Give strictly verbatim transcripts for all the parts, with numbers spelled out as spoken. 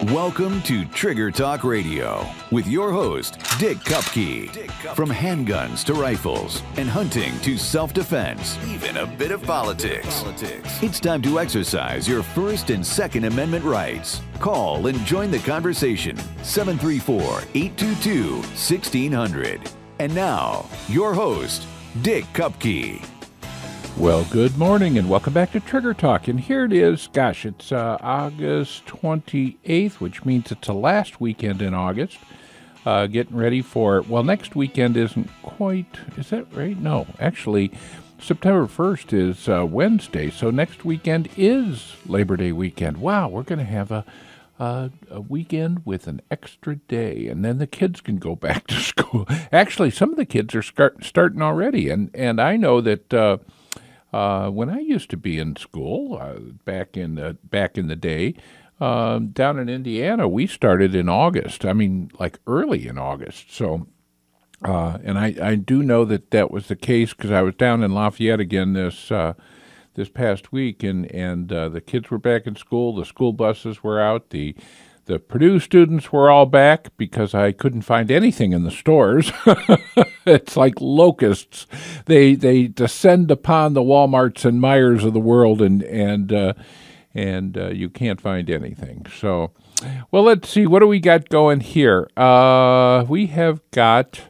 Welcome to Trigger Talk Radio with your host, Dick Kupke. Dick Kupke. From handguns to rifles and hunting to self-defense, even a bit of politics. politics. It's time to exercise your First and Second Amendment rights. Call and join the conversation. seven three four, eight two two, one six zero zero. And now, your host, Dick Kupke. Well, good morning and welcome back to Trigger Talk. And here it is. Gosh, it's uh, August twenty-eighth, which means it's the last weekend in August. Uh, getting ready for, well, next weekend isn't quite, is that right? No, actually, September first is uh, Wednesday, so next weekend is Labor Day weekend. Wow, we're going to have a, a, a weekend with an extra day, and then the kids can go back to school. Actually, some of the kids are start, starting already, and, and I know that... Uh, Uh, when I used to be in school, uh, back in the back in the day, uh, down in Indiana, we started in August. I mean, like early in August. So, uh, and I, I do know that that was the case because I was down in Lafayette again this uh, this past week, and and uh, the kids were back in school. The school buses were out. The The Purdue students were all back because I couldn't find anything in the stores. It's like locusts. They they descend upon the Walmarts and Meijers of the world, and and uh, and uh, you can't find anything. So, well, let's see. What do we got going here? Uh, we have got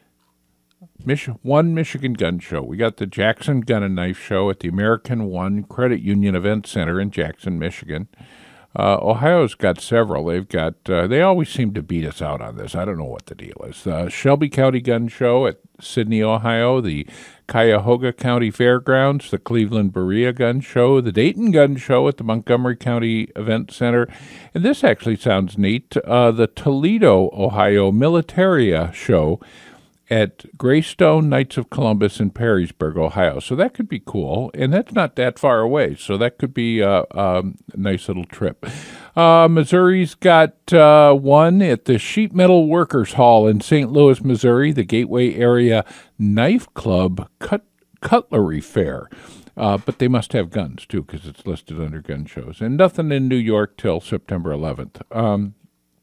Mich- one Michigan Gun Show. We got the Jackson Gun and Knife Show at the American One Credit Union Event Center in Jackson, Michigan. Uh, Ohio's got several. They've got, uh, they always seem to beat us out on this. I don't know what the deal is. Uh, Shelby County Gun Show at Sidney, Ohio, the Cuyahoga County Fairgrounds, the Cleveland Berea Gun Show, the Dayton Gun Show at the Montgomery County Event Center, and this actually sounds neat, uh, the Toledo, Ohio Militaria Show at Greystone Knights of Columbus in Perrysburg, Ohio. So that could be cool, and that's not that far away, so that could be uh, um, a nice little trip. Uh, Missouri's got uh, one at the Sheet Metal Workers Hall in Saint Louis, Missouri, the Gateway Area Knife Club cut- Cutlery Fair. Uh, but they must have guns, too, because it's listed under gun shows. And nothing in New York till September eleventh. Um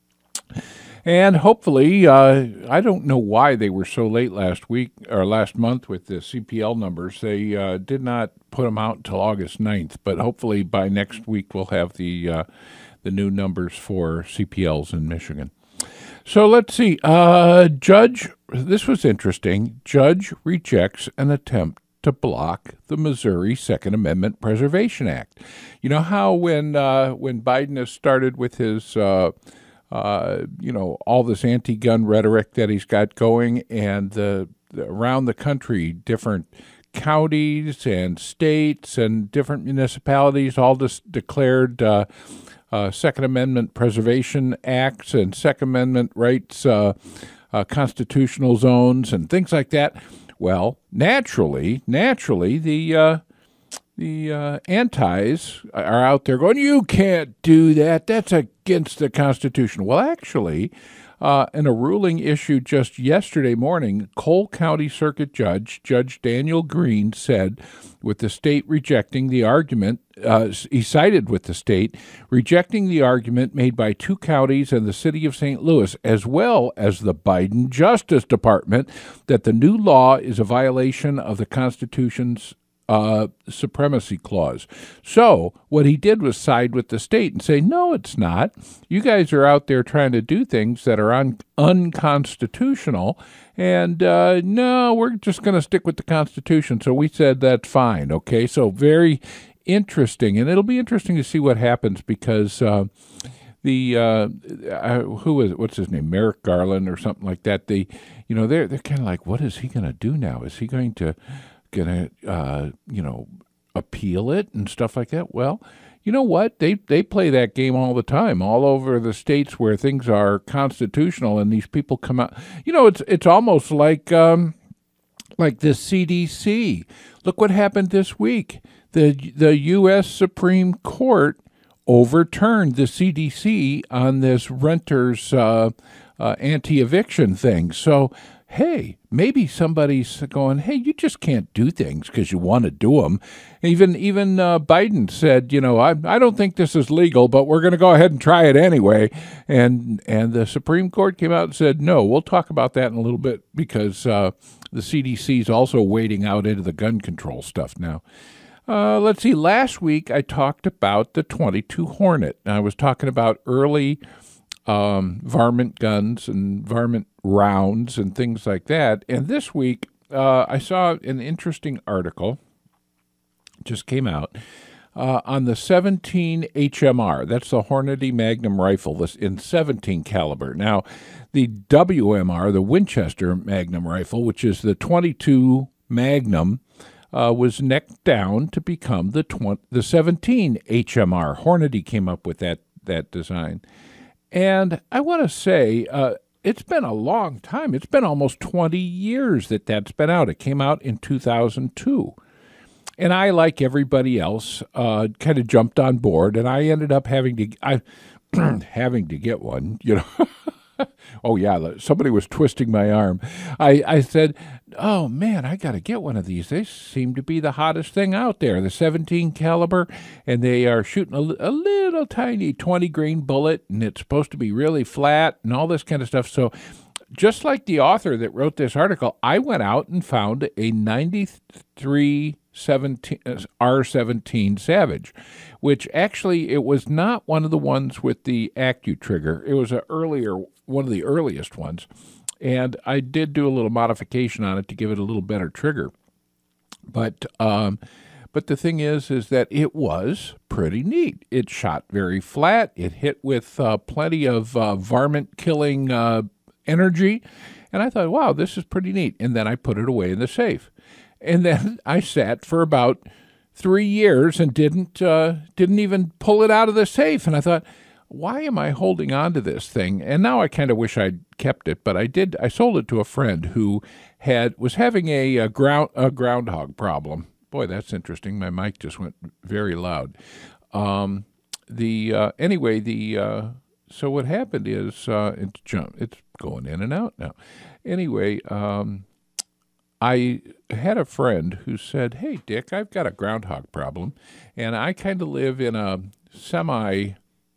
And hopefully, uh, I don't know why they were so late last week or last month with the C P L numbers. They uh, did not put them out until August ninth, but hopefully by next week we'll have the uh, the new numbers for C P Ls in Michigan. So let's see. Uh, Judge, this was interesting. Judge rejects an attempt to block the Missouri Second Amendment Preservation Act. You know how when uh, when Biden has started with his uh, Uh, you know, all this anti-gun rhetoric that he's got going, and the, the around the country, different counties and states and different municipalities all just declared uh, uh, Second Amendment Preservation Acts and Second Amendment rights, uh, uh, constitutional zones and things like that. Well, naturally, naturally, the uh, The uh, antis are out there going, you can't do that. That's against the Constitution. Well, actually, uh, in a ruling issued just yesterday morning, Cole County Circuit Judge, Judge Daniel Green, said, with the state rejecting the argument, uh, he sided with the state, rejecting the argument made by two counties and the city of Saint Louis, as well as the Biden Justice Department, that the new law is a violation of the Constitution's Uh, supremacy clause. So what he did was side with the state and say, no, it's not. You guys are out there trying to do things that are un- unconstitutional, and uh, no, we're just going to stick with the Constitution. So we said that's fine, okay? So very interesting, and it'll be interesting to see what happens because uh, the, uh, uh, who is it? What's his name? Merrick Garland or something like that. They, you know, they're, they're kind of like, what is he going to do now? Is he going to going to, uh, you know, appeal it and stuff like that? Well, you know what? They they play that game all the time, all over the states where things are constitutional, and these people come out. You know, it's it's almost like um, like the C D C. Look what happened this week. The the U S Supreme Court overturned the C D C on this renters uh, uh, anti-eviction thing. So, hey, maybe somebody's going, hey, you just can't do things because you want to do them. Even even uh, Biden said, you know, I I don't think this is legal, but we're going to go ahead and try it anyway. And and the Supreme Court came out and said, no, we'll talk about that in a little bit because uh, the C D C is also wading out into the gun control stuff now. Uh, let's see. Last week I talked about the twenty-two Hornet. I was talking about early um, varmint guns and varmint rounds and things like that. And this week uh, I saw an interesting article, just came out, uh, on the seventeen H M R. That's the Hornady Magnum rifle this in seventeen caliber. Now, the W M R, the Winchester Magnum rifle, which is the twenty-two Magnum, Uh, was necked down to become the twenty, the seventeen H M R. Hornady came up with that that design. And I want to say uh, it's been a long time. It's been almost twenty years that that's been out. It came out in two thousand two. And I, like everybody else, uh, kind of jumped on board, and I ended up having to I, having to get one, you know. Oh, yeah, somebody was twisting my arm. I, I said, oh, man, I got to get one of these. They seem to be the hottest thing out there, the seventeen caliber, and they are shooting a, a little tiny twenty grain bullet, and it's supposed to be really flat and all this kind of stuff. So just like the author that wrote this article, I went out and found a ninety-three R seventeen Savage, which actually it was not one of the ones with the AccuTrigger. It was an earlier one of the earliest ones, and I did do a little modification on it to give it a little better trigger. But um, but the thing is, is that it was pretty neat. It shot very flat. It hit with uh, plenty of uh, varmint-killing uh, energy, and I thought, wow, this is pretty neat. And then I put it away in the safe, and then I sat for about three years and didn't uh, didn't even pull it out of the safe. And I thought, why am I holding on to this thing? And now I kind of wish I'd kept it, but I did. I sold it to a friend who had was having a, a ground a groundhog problem. Boy, that's interesting. My mic just went very loud. Um, the uh, anyway, the uh, so what happened is uh, it's jump. It's going in and out now. Anyway, um, I had a friend who said, "Hey, Dick, I've got a groundhog problem, and I kind of live in a semi."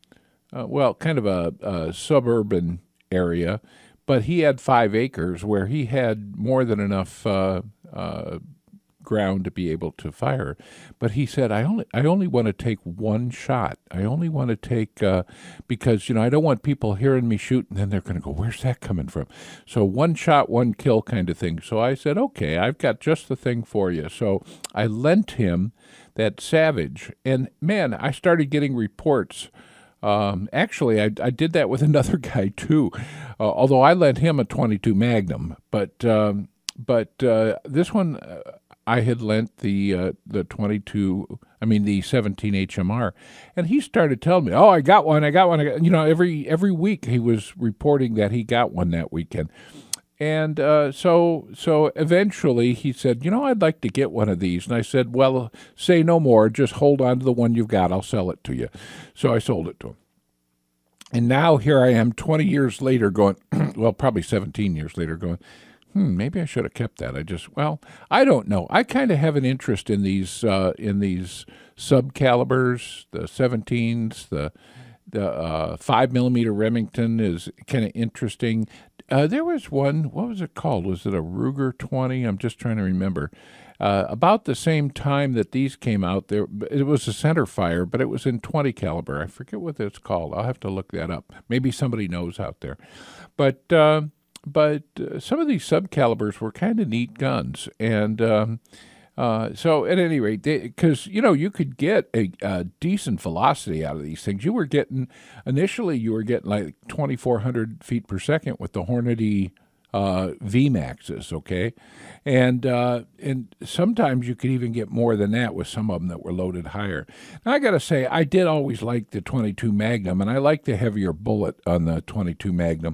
Uh, well, kind of a, a suburban area, but he had five acres where he had more than enough uh, uh, ground to be able to fire. But he said, I only I only want to take one shot. I only want to take, uh, because, you know, I don't want people hearing me shoot, and then they're going to go, where's that coming from? So one shot, one kill kind of thing. So I said, okay, I've got just the thing for you. So I lent him that Savage, and, man, I started getting reports. Um, actually, I, I did that with another guy too, uh, although I lent him a twenty-two Magnum. But um, but uh, this one, uh, I had lent the uh, the twenty-two, I mean the seventeen H M R, and he started telling me, "Oh, I got one, I got one." I got, you know, every every week he was reporting that he got one that weekend. And uh, so so eventually he said, you know, I'd like to get one of these. And I said, well, say no more. Just hold on to the one you've got. I'll sell it to you. So I sold it to him. And now here I am twenty years later going, well, probably seventeen years later going, hmm, maybe I should have kept that. I just, well, I don't know. I kind of have an interest in these uh, in these sub-calibers, the seventeens, the the uh, five millimeter Remington is kind of interesting. Uh, there was one, what was it called? Was it a Ruger twenty? I'm just trying to remember. Uh, about the same time that these came out, there it was a center fire, but it was in twenty caliber. I forget what it's called. I'll have to look that up. Maybe somebody knows out there. But uh, but uh, some of these sub-calibers were kind of neat guns. And um, uh, so at any rate, because, you know, you could get a, a decent velocity out of these things. You were getting, initially you were getting like twenty-four hundred feet per second with the Hornady uh, V MAXes, okay? And uh, and sometimes you could even get more than that with some of them that were loaded higher. Now, I got to say, I did always like the twenty-two Magnum, and I like the heavier bullet on the twenty-two Magnum.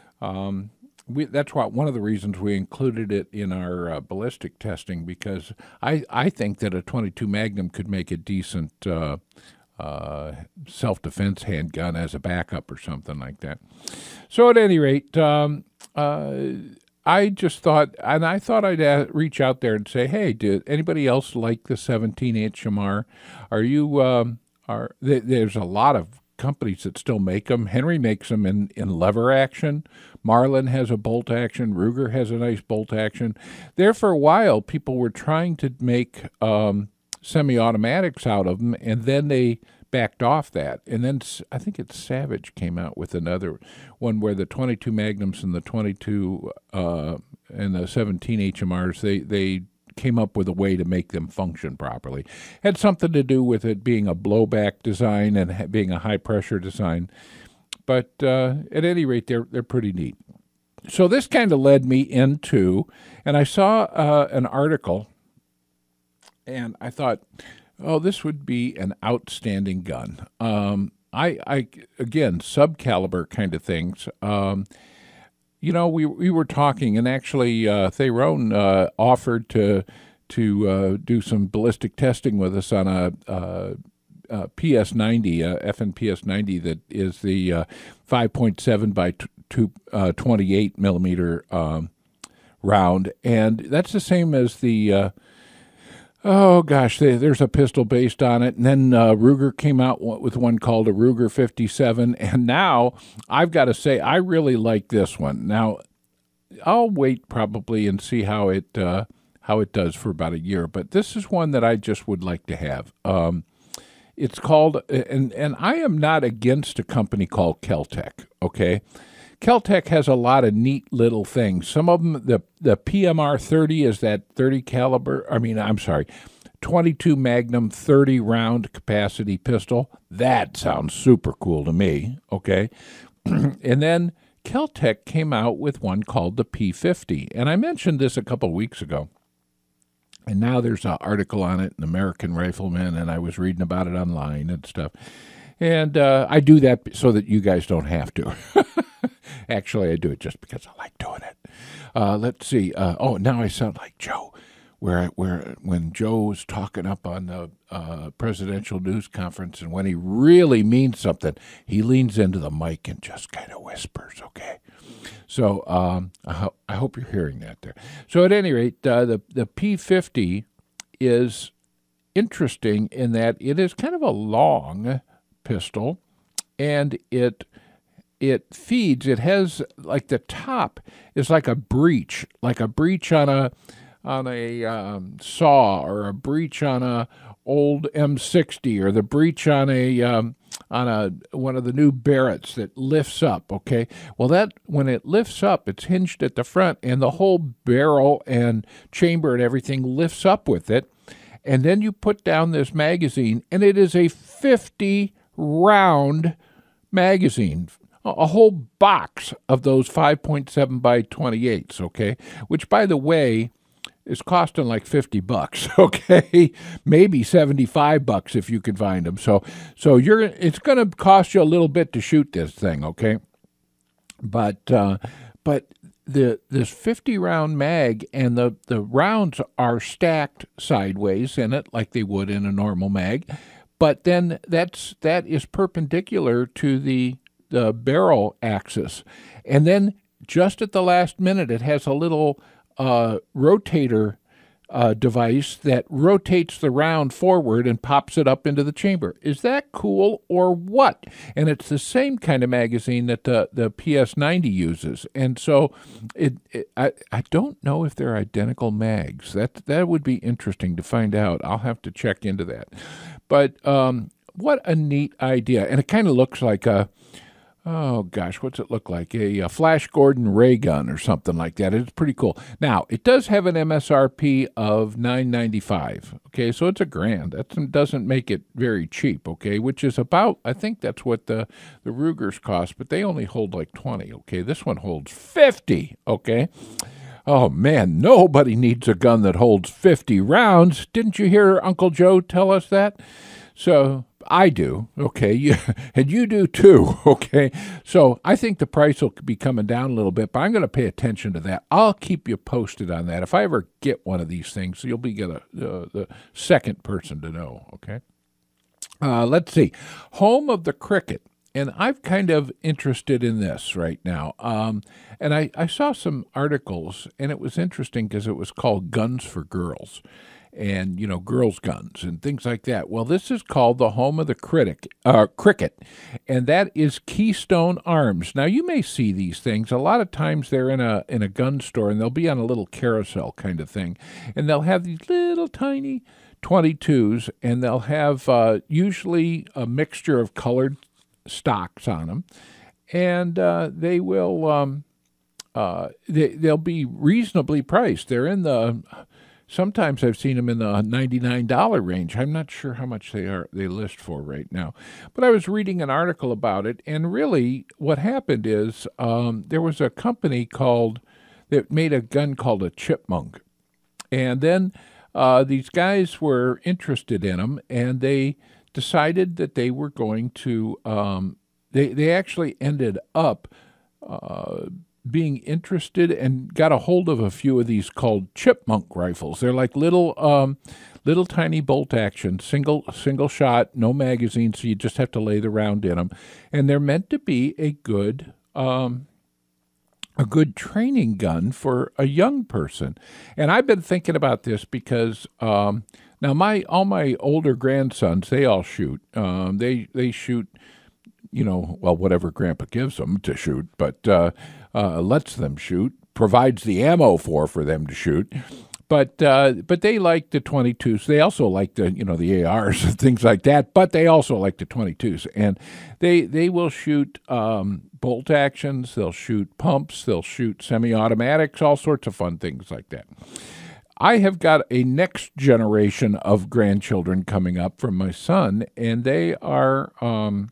Um, we, that's what one of the reasons we included it in our uh, ballistic testing, because I, I think that a twenty-two Magnum could make a decent uh, uh, self-defense handgun as a backup or something like that. So at any rate, um, uh, I just thought, and I thought I'd uh, reach out there and say, hey, did anybody else like the seventeen H M R? Are you, um, are th- there's a lot of companies that still make them. Henry makes them in, in lever action. Marlin has a bolt action. Ruger has a nice bolt action. There for a while, people were trying to make um, semi-automatics out of them, and then they backed off that. And then I think it's Savage came out with another one where the twenty-two Magnums and the twenty-two uh, and the seventeen H M Rs, they, they came up with a way to make them function properly. Had something to do with it being a blowback design and being a high-pressure design. But uh, at any rate, they're, they're pretty neat. So this kind of led me into, and I saw uh, an article, and I thought, oh, this would be an outstanding gun. Um, I, I again, sub-caliber kind of things. Um, you know, we we were talking, and actually, uh, Theron uh, offered to to uh, do some ballistic testing with us on a, a, a P S ninety, a F N P S ninety that is the uh, five point seven by t- two, uh, twenty-eight millimeter um, round, and that's the same as the. Uh, Oh, gosh, there's a pistol based on it. And then uh, Ruger came out with one called a Ruger fifty-seven. And now I've got to say, I really like this one. Now, I'll wait probably and see how it uh, how it does for about a year. But this is one that I just would like to have. Um, it's called, and, and I am not against a company called Kel-Tec, okay? Kel-Tec has a lot of neat little things. Some of them, the, the P M R thirty is that thirty caliber, I mean, I'm sorry, twenty-two Magnum thirty round capacity pistol. That sounds super cool to me, okay? And then Kel-Tec came out with one called the P fifty, and I mentioned this a couple weeks ago. And now there's an article on it in American Rifleman, and I was reading about it online and stuff. And uh, I do that so that you guys don't have to. Actually, I do it just because I like doing it. Uh, let's see. Uh, oh, now I sound like Joe, where where when Joe's talking up on the uh, presidential news conference, and when he really means something, he leans into the mic and just kind of whispers, okay? So um, I, ho- I hope you're hearing that there. So at any rate, uh, the, the P fifty is interesting in that it is kind of a long pistol, and it it feeds, it has like the top is like a breech, like a breech on a on a um, saw, or a breech on a old M sixty, or the breech on a um, on a one of the new Barretts that lifts up, okay? Well, that when it lifts up, it's hinged at the front, and the whole barrel and chamber and everything lifts up with it. And then you put down this magazine, and it is a fifty round magazine, a whole box of those five point seven by twenty-eights, okay? Which, by the way, is costing like fifty bucks, okay? Maybe seventy-five bucks if you can find them. So so you're it's going to cost you a little bit to shoot this thing, okay? But uh, but the this fifty round mag, and the, the rounds are stacked sideways in it like they would in a normal mag. But then that's that is perpendicular to the the barrel axis. And then just at the last minute, it has a little uh, rotator uh, device that rotates the round forward and pops it up into the chamber. Is that cool or what? And it's the same kind of magazine that the, the P S ninety uses. And so it, it I, I don't know if they're identical mags. That, that would be interesting to find out. I'll have to check into that. But um, what a neat idea. And it kind of looks like a, oh gosh, what's it look like? A, a Flash Gordon ray gun or something like that. It's pretty cool. Now, it does have an M S R P of nine ninety-five. Okay, so it's a grand. That doesn't make it very cheap, okay, which is about, I think that's what the, the Rugers cost, but they only hold like twenty, okay? This one holds fifty, okay? Oh, man, nobody needs a gun that holds fifty rounds. Didn't you hear Uncle Joe tell us that? So I do, okay, you, and you do too, okay? So I think the price will be coming down a little bit, but I'm going to pay attention to that. I'll keep you posted on that. If I ever get one of these things, you'll be gonna, uh, the second person to know, okay? Uh, let's see. Home of the Cricket and I'm kind of interested in this right now. Um, and I, I saw some articles, and it was interesting because it was called Guns for Girls, and, you know, girls' guns and things like that. Well, this is called the home of the critic, uh, cricket, and that is Keystone Arms. Now, you may see these things. A lot of times they're in a in a gun store, and they'll be on a little carousel kind of thing, and they'll have these little tiny twenty-twos, and they'll have uh, usually a mixture of colored stocks on them, and uh, they will um, uh, they, they'll be reasonably priced. They're in the sometimes I've seen them in the ninety-nine dollars range. I'm not sure how much they are they list for right now, but I was reading an article about it, and really what happened is um, there was a company called that made a gun called a Chipmunk, and then uh, these guys were interested in them, and they decided that they were going to, um, they, they actually ended up uh, being interested and got a hold of a few of these called Chipmunk rifles. They're like little um, little tiny bolt action, single single shot, no magazine, so you just have to lay the round in them. And they're meant to be a good um, a good training gun for a young person. And I've been thinking about this because um, now my all my older grandsons, they all shoot. Um, they they shoot, you know, well, whatever Grandpa gives them to shoot, but uh, uh, lets them shoot, provides the ammo for for them to shoot. But uh, but they like the twenty-twos. They also like the you know the A Rs and things like that. But they also like the twenty-twos, and they they will shoot um, bolt actions. They'll shoot pumps. They'll shoot semi-automatics. All sorts of fun things like that. I have got a next generation of grandchildren coming up from my son, and they are. Um,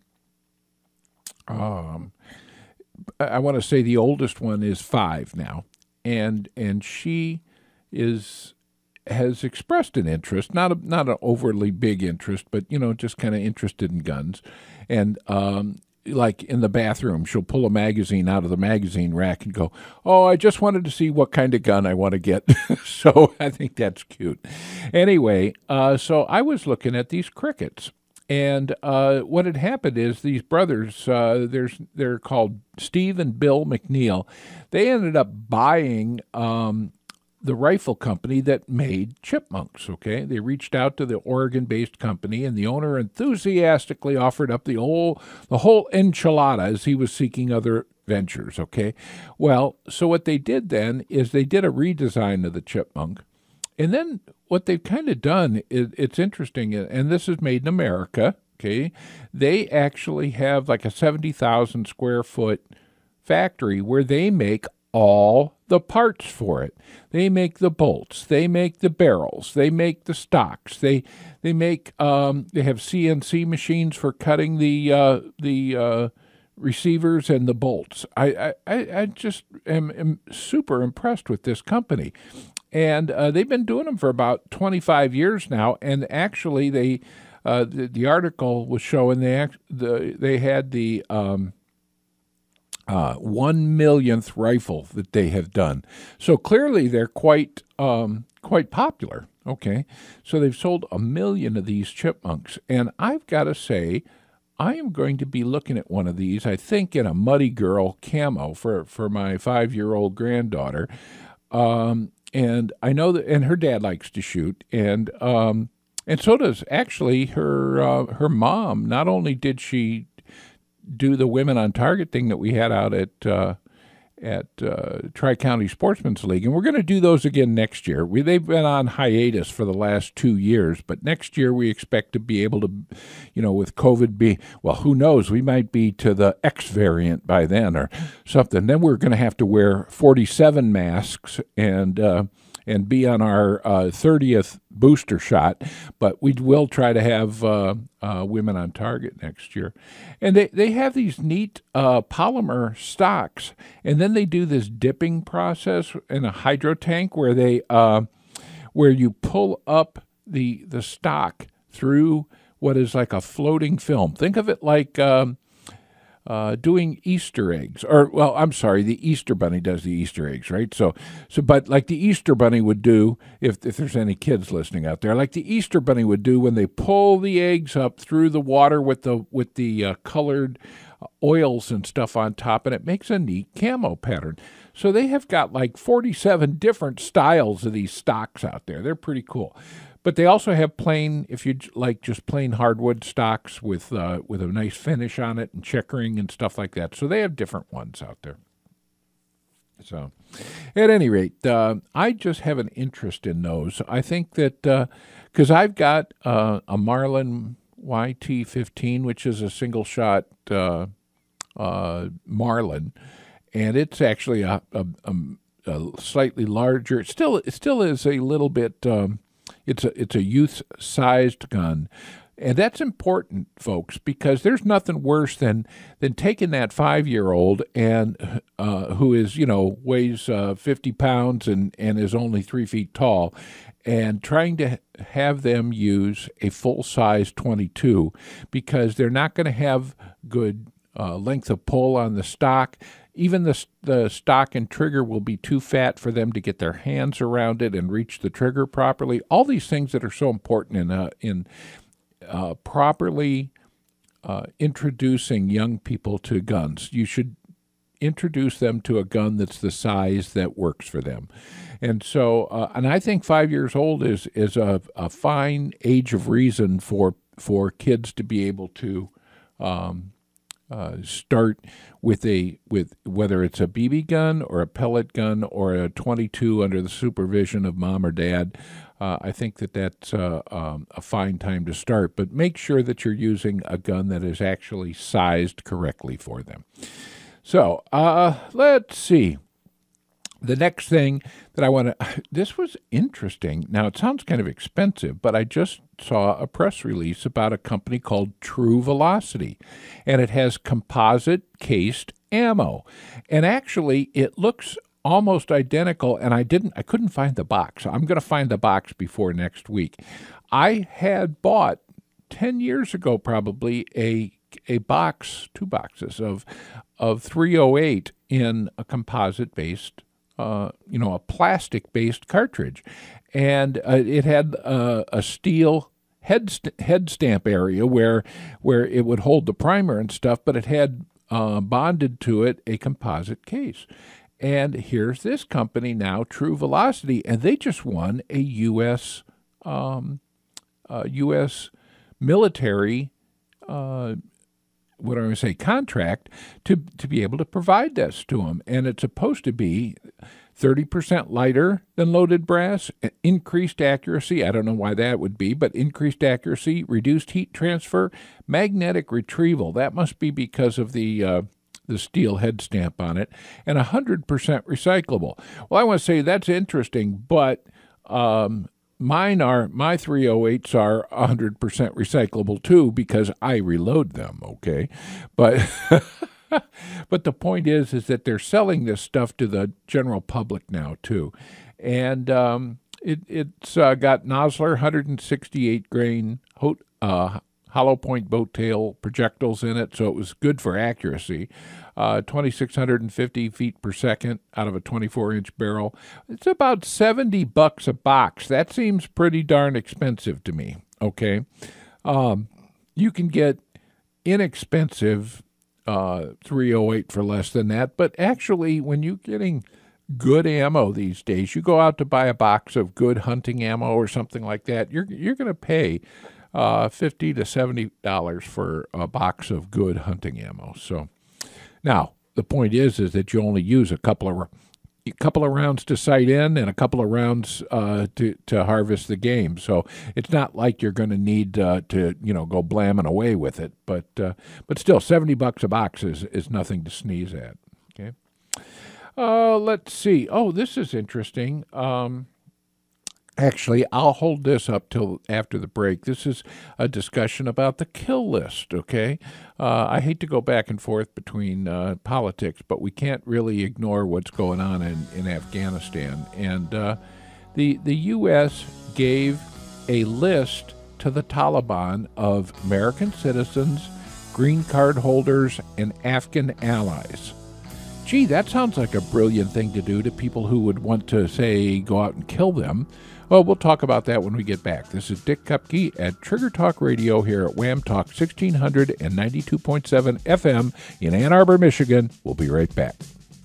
um, I want to say the oldest one is five now, and and she is has expressed an interest, not a, not an overly big interest, but you know, just kind of interested in guns. And um, like in the bathroom, she'll pull a magazine out of the magazine rack and go, "Oh, I just wanted to see what kind of gun I want to get." So I think that's cute. Anyway, uh, so I was looking at these crickets. And uh, what had happened is these brothers, uh, there's they're called Steve and Bill McNeil. They ended up buying um, the rifle company that made Chipmunks, okay? They reached out to the Oregon-based company, and the owner enthusiastically offered up the whole, the whole enchilada as he was seeking other ventures, okay? Well, so what they did then is they did a redesign of the Chipmunk, and then what they've kind of done, is, it's interesting, and this is made in America, okay? They actually have like a seventy thousand square foot factory where they make all the parts for it. They make the bolts, they make the barrels, they make the stocks, they they make um, they have C N C machines for cutting the uh, the uh, receivers and the bolts. I I, I just am, am super impressed with this company. And uh, they've been doing them for about twenty-five years now. And actually, they uh, the, the article was showing they act, the they had the um, uh, one millionth rifle that they have done. So clearly, they're quite um, quite popular. Okay, so they've sold a million of these Chipmunks, and I've got to say, I am going to be looking at one of these. I think in a Muddy Girl camo for for my five-year-old granddaughter. Um, And I know that, and her dad likes to shoot, and um, and so does actually her uh, her mom. Not only did she do the Women on Target thing that we had out at uh, at uh, Tri-County Sportsman's League, and we're going to do those again next year. We they've been on hiatus for the last two years, but next year we expect to be able to, you know, with COVID be well, who knows? We might be to the X variant by then or something. Then we're going to have to wear forty-seven masks and uh, and be on our uh, thirtieth booster shot. But we will try to have uh, uh, Women on Target next year. And they, they have these neat uh, polymer stocks, and then they do this dipping process in a hydro tank where they uh, where you pull up the the stock through what is like a floating film. Think of it like um, uh, doing Easter eggs, or well, I'm sorry, the Easter Bunny does the Easter eggs, right? So, so, but like the Easter Bunny would do, if if there's any kids listening out there, like the Easter Bunny would do when they pull the eggs up through the water with the with the uh, colored oils and stuff on top, and it makes a neat camo pattern. So they have got like forty-seven different styles of these stocks out there. They're pretty cool. But they also have plain, if you like just plain hardwood stocks with uh, with a nice finish on it and checkering and stuff like that. So they have different ones out there. So at any rate, uh, I just have an interest in those. I think that because uh, I've got uh, a Marlin Y T fifteen, which is a single shot uh, uh, Marlin, and it's actually a, a, a, a slightly larger. It still, it still is a little bit. Um, it's a it's a youth-sized gun, and that's important, folks, because there's nothing worse than than taking that five-year-old and uh, who is you know weighs uh, fifty pounds and and is only three feet tall, and trying to have them use a full-size twenty-two because they're not going to have good uh, length of pull on the stock. Even the the stock and trigger will be too fat for them to get their hands around it and reach the trigger properly. All these things that are so important in uh, in uh, properly uh, introducing young people to guns. You should introduce them to a gun that's the size that works for them. And so, uh, and I think five years old is is a, a fine age of reason for for kids to be able to um, uh, start with a with whether it's a B B gun or a pellet gun or a twenty-two under the supervision of mom or dad. Uh, I think that that's uh, um, a fine time to start. But make sure that you're using a gun that is actually sized correctly for them. So uh, let's see. The next thing that I want to, this was interesting. Now, it sounds kind of expensive, but I just saw a press release about a company called True Velocity, and it has composite cased ammo. And actually, it looks almost identical, and I didn't, I couldn't find the box. I'm going to find the box before next week. I had bought ten years ago, probably, a a box, two boxes of of three oh eight in a composite-based Uh, you know, a plastic-based cartridge, and uh, it had uh, a steel head st- head stamp area where where it would hold the primer and stuff, but it had uh, bonded to it a composite case. And here's this company now, True Velocity, and they just won a U S um, uh, U S military. Uh, what do I say, contract to to be able to provide this to them. And it's supposed to be thirty percent lighter than loaded brass, increased accuracy, I don't know why that would be, but increased accuracy, reduced heat transfer, magnetic retrieval, that must be because of the uh, the steel head stamp on it, and one hundred percent recyclable. Well, I want to say that's interesting, but um, Mine are, my three oh eights are one hundred percent recyclable too because I reload them, okay? But but the point is is that they're selling this stuff to the general public now too. And um, it, it's uh, got Nosler one sixty-eight grain uh, hollow point boat tail projectiles in it, so it was good for accuracy. Uh, twenty-six hundred fifty feet per second out of a twenty-four inch barrel. It's about seventy bucks a box. That seems pretty darn expensive to me, okay? Um, you can get inexpensive uh, three oh eight for less than that, but actually when you're getting good ammo these days, you go out to buy a box of good hunting ammo or something like that, you're you're going to pay uh, fifty to seventy dollars for a box of good hunting ammo. So now, the point is is that you only use a couple of a couple of rounds to sight in and a couple of rounds uh, to to harvest the game. So it's not like you're going to need uh, to you know go blamming away with it. But uh, but still, seventy bucks a box is is nothing to sneeze at. Okay. Uh, let's see. Oh, this is interesting. Um, Actually, I'll hold this up till after the break. This is a discussion about the kill list, okay? Uh, I hate to go back and forth between uh, politics, but we can't really ignore what's going on in, in Afghanistan. And uh, the, the U S gave a list to the Taliban of American citizens, green card holders, and Afghan allies. Gee, that sounds like a brilliant thing to do to people who would want to, say, go out and kill them. Well, we'll talk about that when we get back. This is Dick Kupke at Trigger Talk Radio here at Wham Talk sixteen hundred and ninety-two point seven F M in Ann Arbor, Michigan. We'll be right back.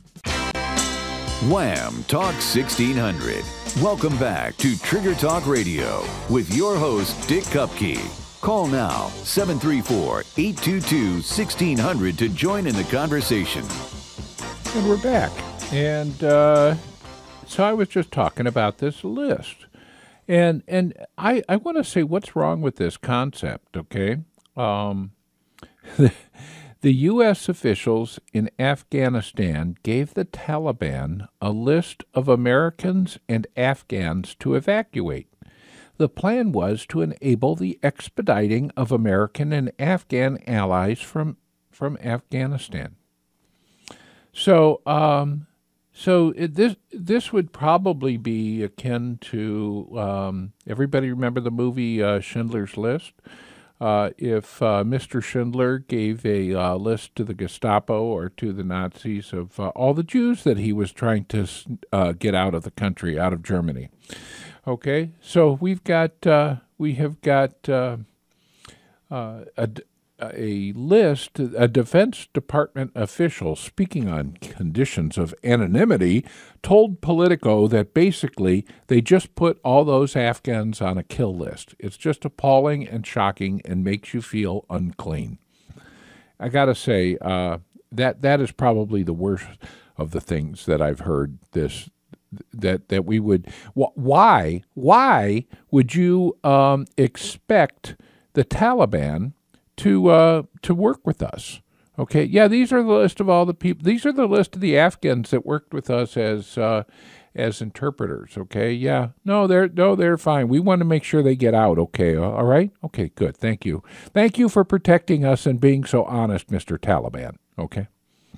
Wham Talk sixteen hundred. Welcome back to Trigger Talk Radio with your host, Dick Kupke. Call now, seven three four, eight two two, one six zero zero to join in the conversation. And we're back. And uh, so I was just talking about this list. And and I, I want to say what's wrong with this concept, okay? Um, the, the U S officials in Afghanistan gave the Taliban a list of Americans and Afghans to evacuate. The plan was to enable the expediting of American and Afghan allies from from Afghanistan. So, um, so it, this this would probably be akin to um, everybody remember the movie uh, Schindler's List. Uh, if uh, Mister Schindler gave a uh, list to the Gestapo or to the Nazis of uh, all the Jews that he was trying to uh, get out of the country, out of Germany. Okay, so we've got uh, we have got uh, uh, a, a list. A Defense Department official speaking on conditions of anonymity told Politico that basically they just put all those Afghans on a kill list. It's just appalling and shocking and makes you feel unclean. I got to say uh, that that is probably the worst of the things that I've heard this. That that we would why why would you um, expect the Taliban to uh, to work with us? Okay, yeah, these are the list of all the people. These are the list of the Afghans that worked with us as uh, as interpreters. Okay, yeah, no, they're no, they're fine. We want to make sure they get out. Okay, all right, okay, good. Thank you, thank you for protecting us and being so honest, Mister Taliban. Okay.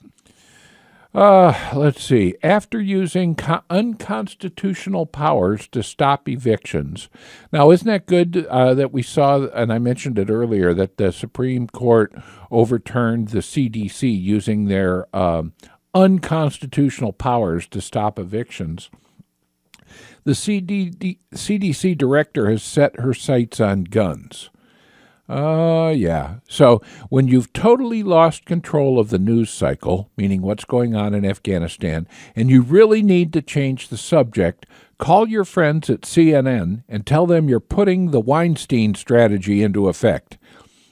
Uh, let's see. After using co- unconstitutional powers to stop evictions. Now, isn't that good uh, that we saw, and I mentioned it earlier, that the Supreme Court overturned the C D C using their um, unconstitutional powers to stop evictions. The C D C director has set her sights on guns. Uh, yeah. So when you've totally lost control of the news cycle, meaning what's going on in Afghanistan, and you really need to change the subject, call your friends at C N N and tell them you're putting the Weinstein strategy into effect.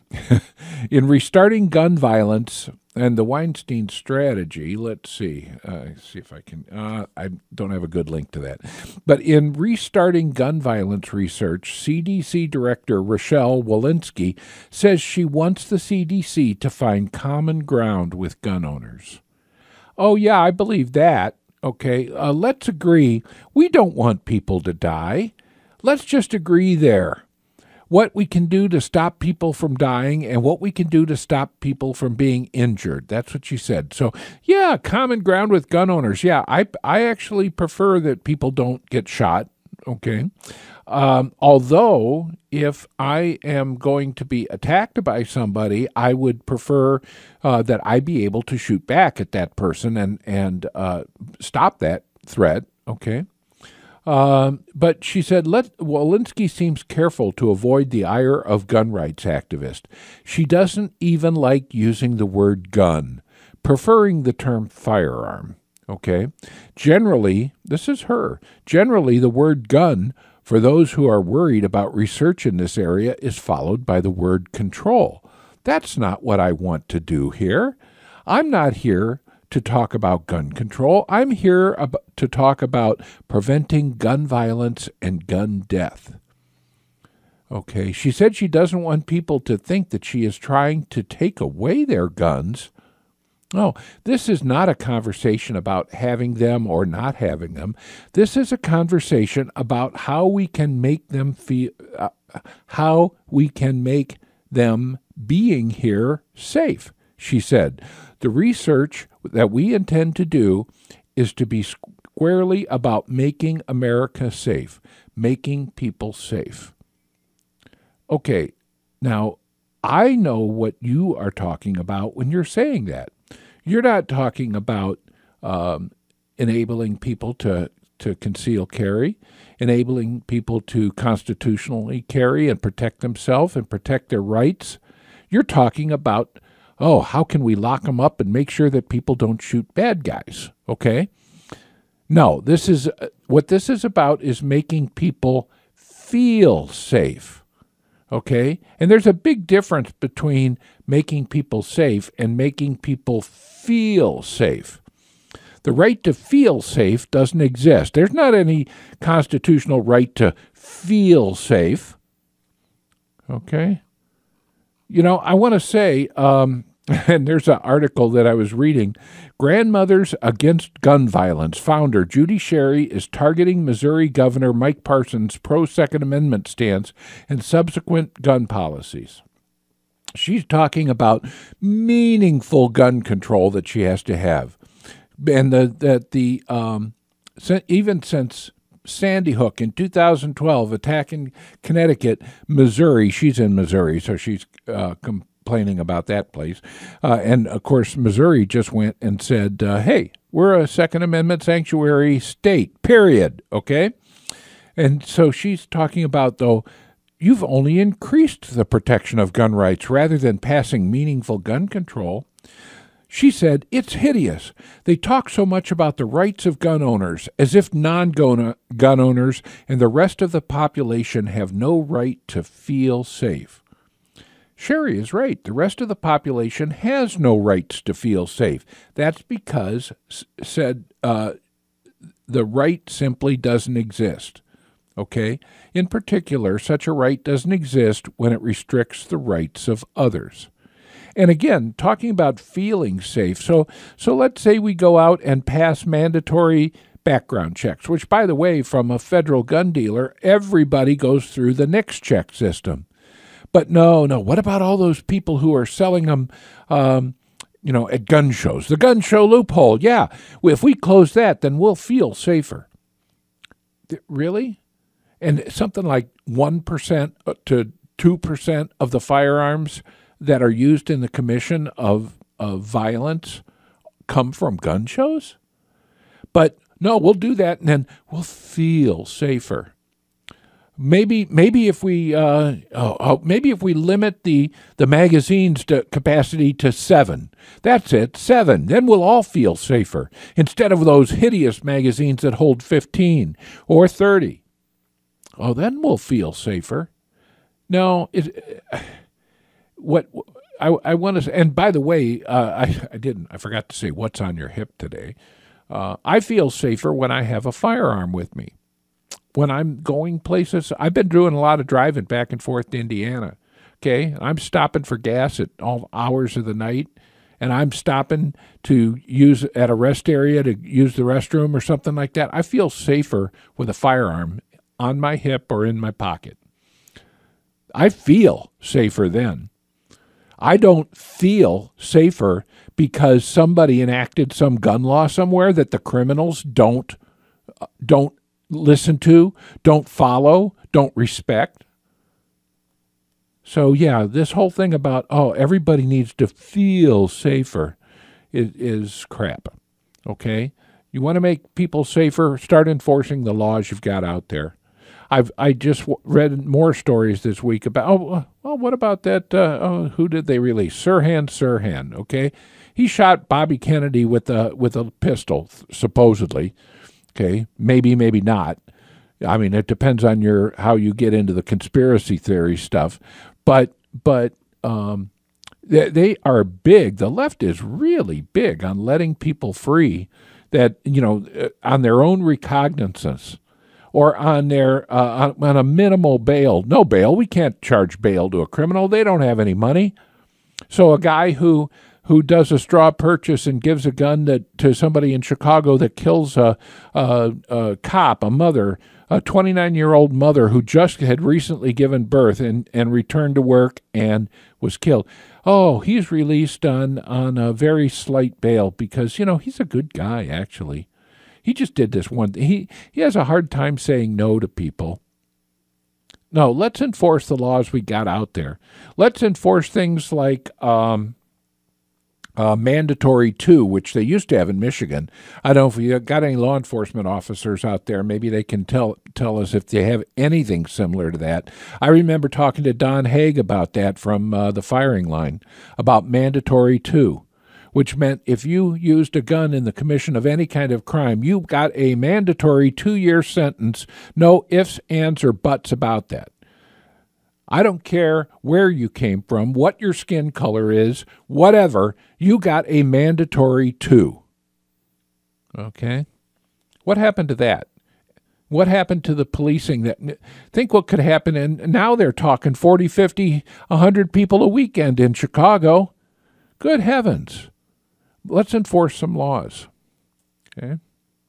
In restarting gun violence and the Weinstein strategy, let's see, uh, see if I can, uh, I don't have a good link to that. But in restarting gun violence research, C D C Director Rochelle Walensky says she wants the C D C to find common ground with gun owners. Oh, yeah, I believe that. Okay, uh, let's agree. We don't want people to die. Let's just agree there. What we can do to stop people from dying and what we can do to stop people from being injured. That's what she said. So, yeah, common ground with gun owners. Yeah, I, I actually prefer that people don't get shot, okay? Um, although, if I am going to be attacked by somebody, I would prefer uh, that I be able to shoot back at that person and, and uh, stop that threat, okay? Um, but she said, Let, Walensky seems careful to avoid the ire of gun rights activists. She doesn't even like using the word gun, preferring the term firearm. Okay? Generally, this is her, generally the word gun, for those who are worried about research in this area, is followed by the word control. That's not what I want to do here. I'm not here to talk about gun control. I'm here ab- to talk about preventing gun violence and gun death. Okay, she said she doesn't want people to think that she is trying to take away their guns. Oh, this is not a conversation about having them or not having them. This is a conversation about how we can make them feel, uh, how we can make them being here safe, she said. The research that we intend to do is to be squarely about making America safe, making people safe. Okay, now, I know what you are talking about when you're saying that. You're not talking about um, enabling people to to conceal carry, enabling people to constitutionally carry and protect themselves and protect their rights. You're talking about, oh, how can we lock them up and make sure that people don't shoot bad guys, okay? No, this is what this is about is making people feel safe, okay? And there's a big difference between making people safe and making people feel safe. The right to feel safe doesn't exist. There's not any constitutional right to feel safe, okay? You know, I want to say, um, and there's an article that I was reading, Grandmothers Against Gun Violence founder Judy Sherry is targeting Missouri Governor Mike Parson's pro-Second Amendment stance and subsequent gun policies. She's talking about meaningful gun control that she has to have. And the, that the um, even since Sandy Hook in two thousand twelve attacking Connecticut, Missouri, she's in Missouri, so she's uh, complaining about that place. Uh, and, of course, Missouri just went and said, uh, hey, we're a Second Amendment sanctuary state, period, okay? And so she's talking about, though, you've only increased the protection of gun rights rather than passing meaningful gun control. She said, it's hideous. They talk so much about the rights of gun owners as if non-gun owners and the rest of the population have no right to feel safe. Sherry is right. The rest of the population has no rights to feel safe. That's because, said, uh, the right simply doesn't exist. Okay? In particular, such a right doesn't exist when it restricts the rights of others. And again, talking about feeling safe. So so let's say we go out and pass mandatory background checks, which, by the way, from a federal gun dealer, everybody goes through the NICS check system. But no, no, what about all those people who are selling them, um, you know, at gun shows? The gun show loophole, yeah. If we close that, then we'll feel safer. Really? And something like one percent to two percent of the firearms that are used in the commission of, of violence come from gun shows? But no, we'll do that and then we'll feel safer. Maybe maybe if we uh, oh, oh, maybe if we limit the, the magazines to capacity to seven, that's it, seven, then we'll all feel safer instead of those hideous magazines that hold fifteen or thirty. Oh, then we'll feel safer. No, it... Uh, What I, I want to, and by the way, uh, I, I didn't, I forgot to say what's on your hip today. Uh, I feel safer when I have a firearm with me. When I'm going places, I've been doing a lot of driving back and forth to Indiana. Okay, I'm stopping for gas at all hours of the night, and I'm stopping to use at a rest area to use the restroom or something like that. I feel safer with a firearm on my hip or in my pocket. I feel safer then. I don't feel safer because somebody enacted some gun law somewhere that the criminals don't uh, don't listen to, don't follow, don't respect. So yeah, this whole thing about, oh, everybody needs to feel safer is, is crap, okay? You want to make people safer, start enforcing the laws you've got out there. I've I just w- read more stories this week about, oh, well, what about that, uh, oh, who did they release? Sirhan Sirhan, okay? He shot Bobby Kennedy with a, with a pistol, supposedly, okay? Maybe, maybe not. I mean, it depends on your how you get into the conspiracy theory stuff. But, but um, they, they are big. The left is really big on letting people free that, you know, on their own recognizance, or on their uh, on a minimal bail. No bail. We can't charge bail to a criminal. They don't have any money. So a guy who who does a straw purchase and gives a gun that, to somebody in Chicago that kills a, a, a cop, a mother, a twenty-nine-year-old mother who just had recently given birth and, and returned to work and was killed. Oh, he's released on, on a very slight bail because, you know, he's a good guy, actually. He just did this one. He he has a hard time saying no to people. No, let's enforce the laws we got out there. Let's enforce things like um, uh, mandatory two, which they used to have in Michigan. I don't know if you got any law enforcement officers out there. Maybe they can tell tell us if they have anything similar to that. I remember talking to Don Haig about that from uh, the firing line, about mandatory two, which meant if you used a gun in the commission of any kind of crime, you got a mandatory two-year sentence, no ifs, ands, or buts about that. I don't care where you came from, what your skin color is, whatever, you got a mandatory two. Okay? What happened to that? What happened to the policing? That think what could happen, and now they're talking forty, fifty, one hundred people a weekend in Chicago. Good heavens. Let's enforce some laws. Okay?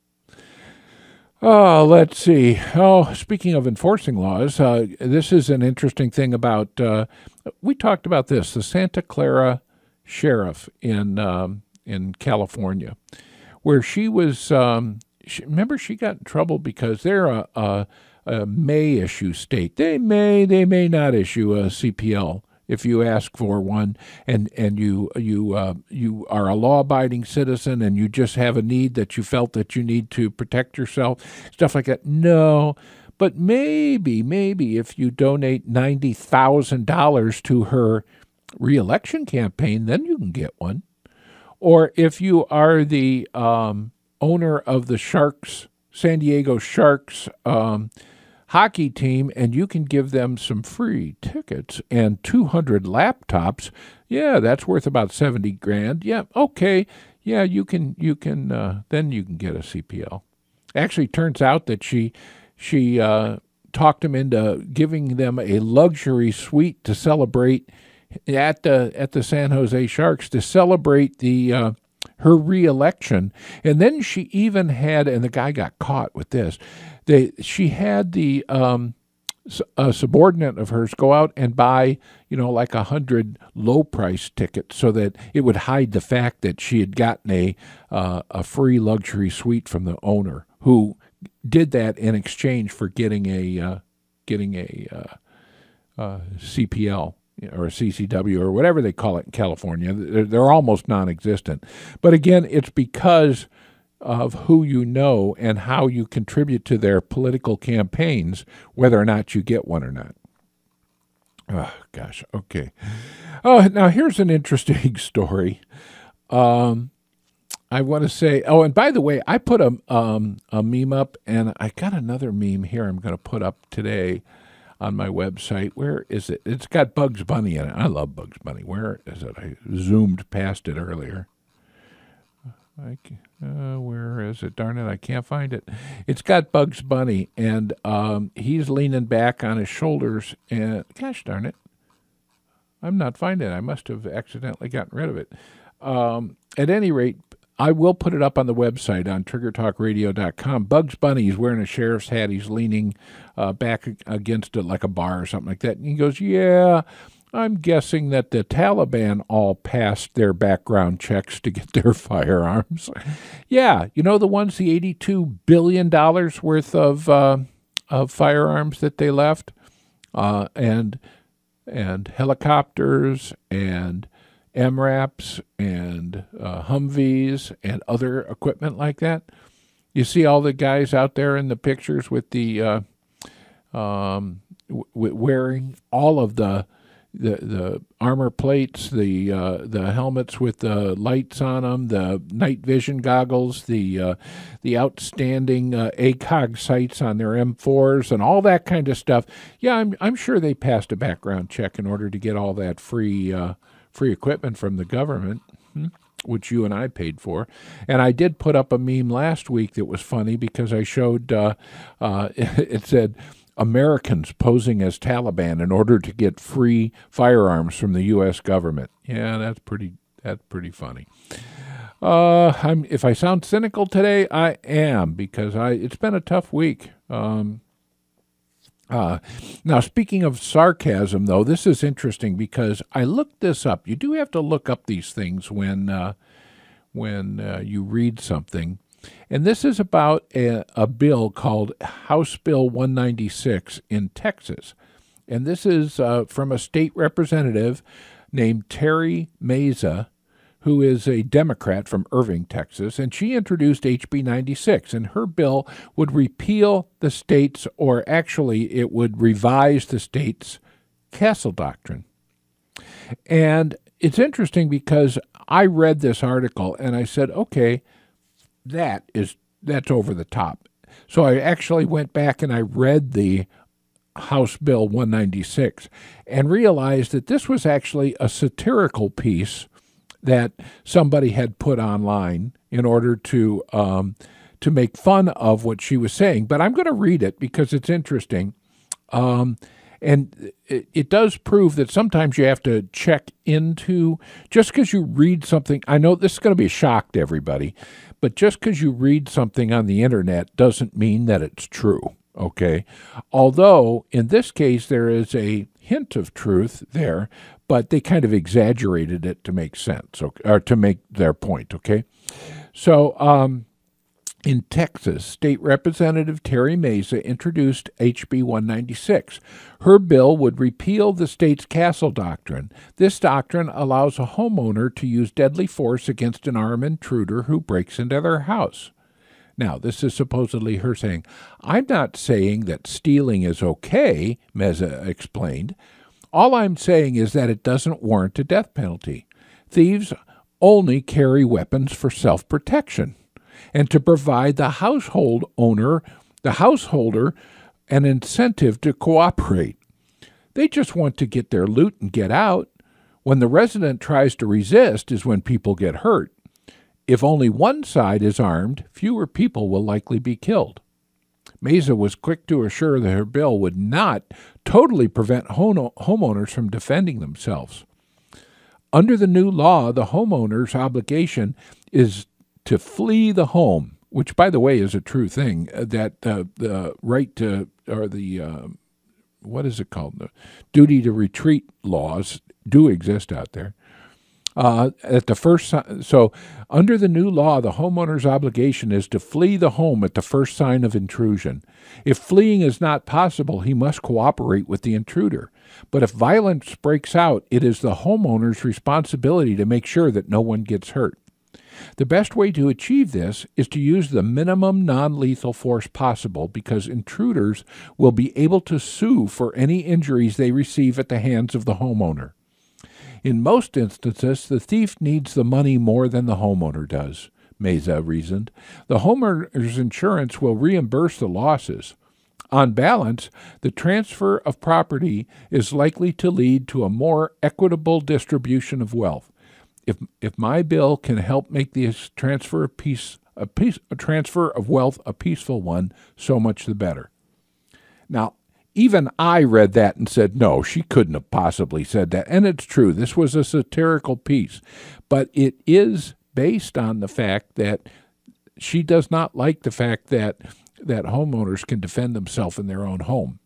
Oh, let's see. Oh, speaking of enforcing laws, uh, this is an interesting thing about, uh, we talked about this, the Santa Clara sheriff in um, in California, where she was, um, she, remember she got in trouble because they're a, a, a may issue state. They may, they may not issue a C P L if you ask for one, and and you you uh, you are a law-abiding citizen, and you just have a need that you felt that you need to protect yourself, stuff like that. No, but maybe maybe if you donate ninety thousand dollars to her reelection campaign, then you can get one. Or if you are the um, owner of the Sharks, San Diego Sharks. Um, hockey team, and you can give them some free tickets and two hundred laptops. Yeah, that's worth about seventy grand. Yeah, okay. Yeah, you can, you can, uh, then you can get a C P L. Actually, turns out that she, she uh, talked him into giving them a luxury suite to celebrate at the, at the San Jose Sharks to celebrate the, uh, her reelection. And then she even had, and the guy got caught with this, They, she had the um, a subordinate of hers go out and buy, you know, like a hundred low-price tickets so that it would hide the fact that she had gotten a uh, a free luxury suite from the owner, who did that in exchange for getting a uh, getting a uh, uh, C P L or a C C W or whatever they call it in California. They're, they're almost non-existent. But again, it's because of who you know and how you contribute to their political campaigns, whether or not you get one or not. Oh, gosh, okay. Oh, now here's an interesting story. Um, I want to say, oh, and by the way, I put a, um, a meme up, and I got another meme here I'm going to put up today on my website. Where is it? It's got Bugs Bunny in it. I love Bugs Bunny. Where is it? I zoomed past it earlier. I uh, where is it? Darn it, I can't find it. It's got Bugs Bunny, and um, he's leaning back on his shoulders, and gosh darn it, I'm not finding it. I must have accidentally gotten rid of it. Um, at any rate, I will put it up on the website on trigger talk radio dot com. Bugs Bunny, he's wearing a sheriff's hat. He's leaning uh, back against it like a bar or something like that, and he goes, yeah, I'm guessing that the Taliban all passed their background checks to get their firearms. Yeah, you know the ones, the eighty-two billion dollars worth of uh, of firearms that they left, uh, and and helicopters and M RAPs and uh, Humvees and other equipment like that. You see all the guys out there in the pictures with the uh, um, w- wearing all of the The the armor plates, the uh, the helmets with the lights on them, the night vision goggles, the uh, the outstanding uh, A C O G sights on their M fours, and all that kind of stuff. Yeah, I'm I'm sure they passed a background check in order to get all that free uh, free equipment from the government, which you and I paid for. And I did put up a meme last week that was funny because I showed uh, uh, it said, Americans posing as Taliban in order to get free firearms from the U S government. Yeah, that's pretty that's pretty funny. Uh, I'm if I sound cynical today, I am, because I it's been a tough week. Um, uh, now, speaking of sarcasm, though, this is interesting because I looked this up. You do have to look up these things when uh, when uh, you read something. And this is about a, a bill called House Bill one ninety-six in Texas. And this is uh, from a state representative named Terry Meza who is a Democrat from Irving, Texas, and she introduced H B ninety-six, and her bill would repeal the state's, or actually it would revise the state's Castle Doctrine. And it's interesting because I read this article and I said, okay, that is that's over the top. So I actually went back and I read the House Bill one ninety-six and realized that this was actually a satirical piece that somebody had put online in order to um, to make fun of what she was saying. But I'm going to read it because it's interesting. Um, and it, it does prove that sometimes you have to check into, just because you read something, I know this is going to be a shock to everybody, but just because you read something on the internet doesn't mean that it's true, okay? Although, in this case, there is a hint of truth there, but they kind of exaggerated it to make sense, okay, or to make their point, okay? So, um, in Texas, State Representative Terry Meza introduced H B one ninety-six. Her bill would repeal the state's Castle Doctrine. This doctrine allows a homeowner to use deadly force against an armed intruder who breaks into their house. Now, this is supposedly her saying, I'm not saying that stealing is okay, Meza explained. All I'm saying is that it doesn't warrant a death penalty. Thieves only carry weapons for self-protection and to provide the household owner, the householder, an incentive to cooperate. They just want to get their loot and get out. When the resident tries to resist is when people get hurt. If only one side is armed, fewer people will likely be killed. Meza was quick to assure that her bill would not totally prevent home- homeowners from defending themselves. Under the new law, the homeowner's obligation is to flee the home, which, by the way, is a true thing, uh, that uh, the right to, or the, uh, what is it called, the duty to retreat laws do exist out there. Uh, at the first, so under the new law, the homeowner's obligation is to flee the home at the first sign of intrusion. If fleeing is not possible, he must cooperate with the intruder. But if violence breaks out, it is the homeowner's responsibility to make sure that no one gets hurt. The best way to achieve this is to use the minimum non-lethal force possible, because intruders will be able to sue for any injuries they receive at the hands of the homeowner. In most instances, the thief needs the money more than the homeowner does, Meza reasoned. The homeowner's insurance will reimburse the losses. On balance, the transfer of property is likely to lead to a more equitable distribution of wealth. If if my bill can help make this transfer of peace a peace a transfer of wealth a peaceful one, so much the better. Now, even I read that and said, no, she couldn't have possibly said that. And it's true. This was a satirical piece. But it is based on the fact that she does not like the fact that that homeowners can defend themselves in their own home.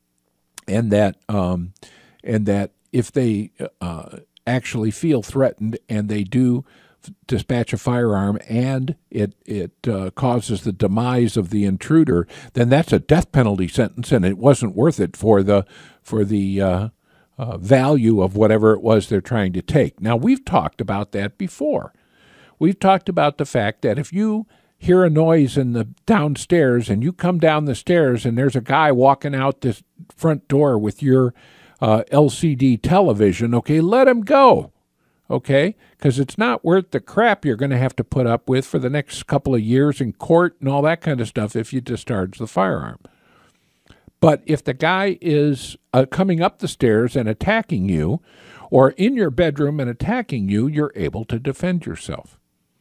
And that um, and that if they uh, actually feel threatened and they do dispatch a firearm and it it uh, causes the demise of the intruder, then that's a death penalty sentence, and it wasn't worth it for the for the uh, uh, value of whatever it was they're trying to take. Now, we've talked about that before. We've talked about the fact that if you hear a noise in the downstairs and you come down the stairs and there's a guy walking out this front door with your uh, L C D television, okay, let him go. Okay, because it's not worth the crap you're going to have to put up with for the next couple of years in court and all that kind of stuff if you discharge the firearm. But if the guy is uh, coming up the stairs and attacking you, or in your bedroom and attacking you, you're able to defend yourself.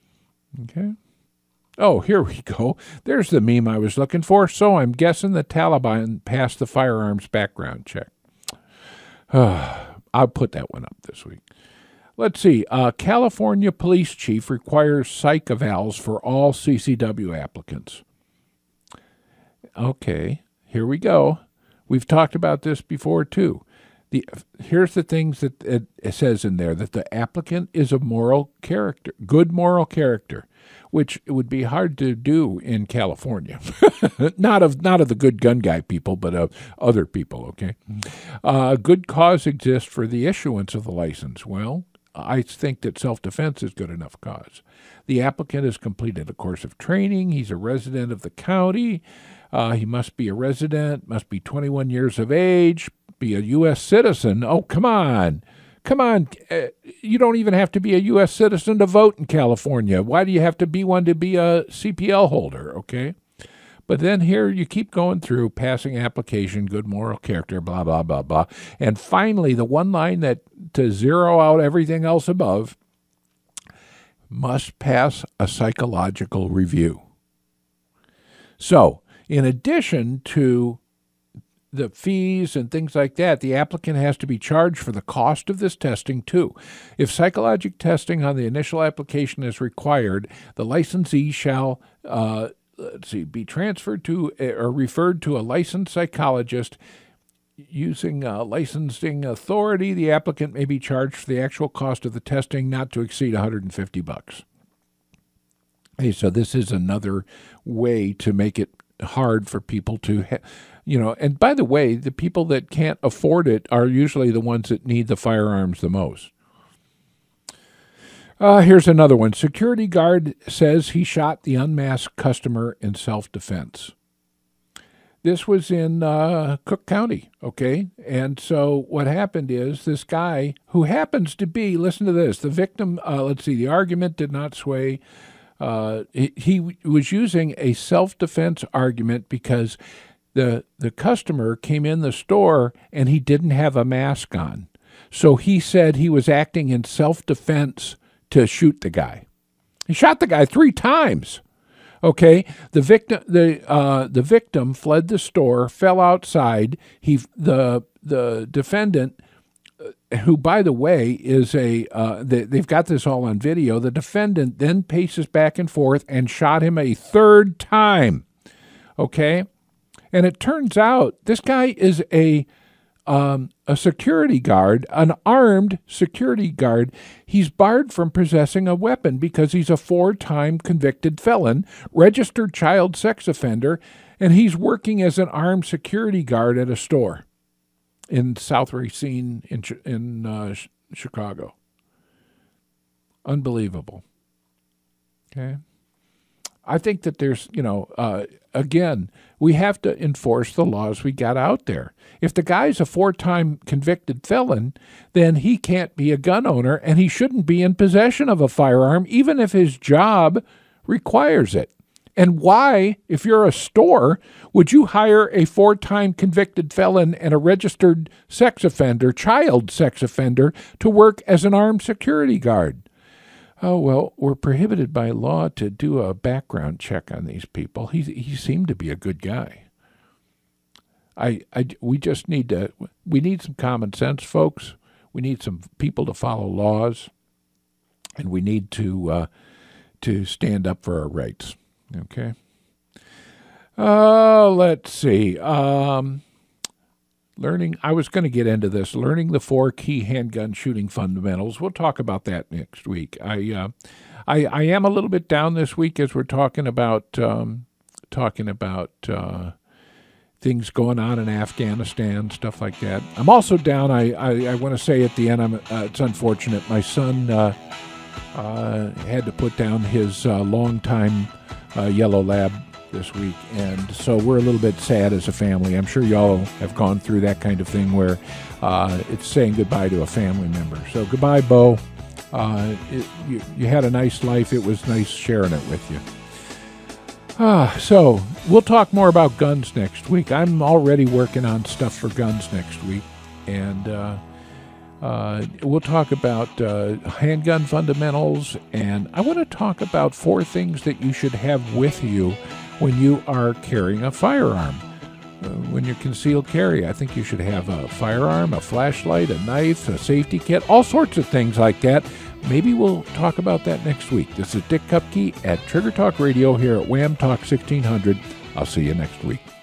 Okay? Oh, here we go. There's the meme I was looking for. So I'm guessing the Taliban passed the firearms background check. I'll put that one up this week. Let's see. Uh, California police chief requires psych evals for all C C W applicants. Okay, here we go. We've talked about this before, too. The, here's the things that it, it says in there, that the applicant is a moral character, good moral character, which it would be hard to do in California. not of not of the good gun guy people, but of other people, okay? Uh, good cause exists for the issuance of the license. Well, I think that self-defense is good enough cause. The applicant has completed a course of training. He's a resident of the county. Uh, he must be a resident, must be twenty-one years of age, be a U S citizen. Oh, come on. Come on. Uh, you don't even have to be a U S citizen to vote in California. Why do you have to be one to be a C P L holder, okay? But then here you keep going through, passing application, good moral character, blah, blah, blah, blah. And finally, the one line that to zero out everything else above, must pass a psychological review. So, in addition to the fees and things like that, the applicant has to be charged for the cost of this testing too. If psychological testing on the initial application is required, the licensee shall uh, let's see, be transferred to or referred to a licensed psychologist. Using uh, licensing authority, the applicant may be charged for the actual cost of the testing not to exceed one hundred fifty bucks. Hey, so this is another way to make it hard for people to, ha- you know, and by the way, the people that can't afford it are usually the ones that need the firearms the most. Uh, here's another one. Security guard says he shot the unmasked customer in self-defense. This was in uh, Cook County, okay? And so what happened is this guy, who happens to be, listen to this, the victim, uh, let's see, the argument did not sway. Uh, he, he was using a self-defense argument because the the customer came in the store and he didn't have a mask on. So he said he was acting in self-defense to shoot the guy. He shot the guy three times. Okay, the victim the uh, the victim fled the store, fell outside. He the the defendant, who by the way is a uh, they, they've got this all on video. The defendant then paces back and forth and shot him a third time. Okay, and it turns out this guy is a um, a security guard, an armed security guard. He's barred from possessing a weapon because he's a four-time convicted felon, registered child sex offender, and he's working as an armed security guard at a store in South Racine in in uh, Chicago. Unbelievable. Okay. I think that there's, you know, uh, again, we have to enforce the laws we got out there. If the guy's a four-time convicted felon, then he can't be a gun owner, and he shouldn't be in possession of a firearm, even if his job requires it. And why, if you're a store, would you hire a four-time convicted felon and a registered sex offender, child sex offender, to work as an armed security guard? Oh, well, we're prohibited by law to do a background check on these people. He he seemed to be a good guy. I, I, we just need to, we need some common sense, folks. We need some people to follow laws, and we need to uh, to stand up for our rights. Okay? Uh, let's see. Um, learning, I was going to get into this, learning the four key handgun shooting fundamentals. We'll talk about that next week. I, uh, I, I am a little bit down this week as we're talking about, um, talking about uh, things going on in Afghanistan, stuff like that. I'm also down, I, I, I want to say at the end, I'm, uh, it's unfortunate. My son uh, uh, had to put down his uh, longtime uh, yellow lab this week, and so we're a little bit sad as a family. I'm sure y'all have gone through that kind of thing where uh, it's saying goodbye to a family member. So goodbye, Bo. Uh, it, you, you had a nice life. It was nice sharing it with you. Ah, so we'll talk more about guns next week. I'm already working on stuff for guns next week, and uh, uh, we'll talk about uh, handgun fundamentals, and I want to talk about four things that you should have with you when you are carrying a firearm. Uh, when you're concealed carry, I think you should have a firearm, a flashlight, a knife, a safety kit, all sorts of things like that. Maybe we'll talk about that next week. This is Dick Kupke at Trigger Talk Radio here at Wham Talk sixteen hundred. I'll see you next week.